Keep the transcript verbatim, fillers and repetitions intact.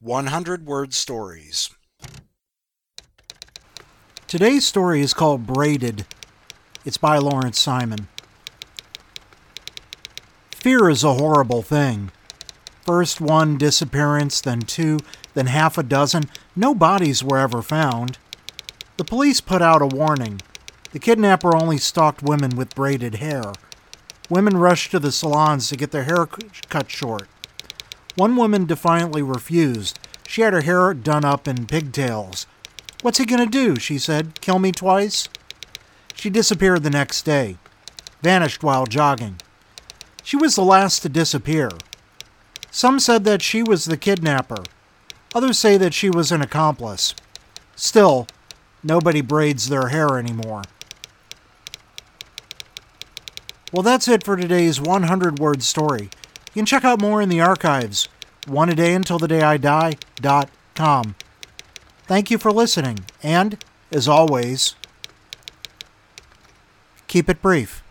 one hundred word stories. Today's story is called Braided. It's by Lawrence Simon. Fear is a horrible thing. First one disappearance, then two, then half a dozen. No bodies were ever found. The police put out a warning. The kidnapper only stalked women with braided hair. Women rushed to the salons to get their hair cut short. One woman defiantly refused. She had her hair done up in pigtails. "What's he gonna do?" she said. "Kill me twice?" She disappeared the next day. Vanished while jogging. She was the last to disappear. Some said that she was the kidnapper. Others say that she was an accomplice. Still, nobody braids their hair anymore. Well, that's it for today's one hundred word story. You can check out more in the archives. one a day until the day I die dot com. Thank you for listening, and, as always, keep it brief.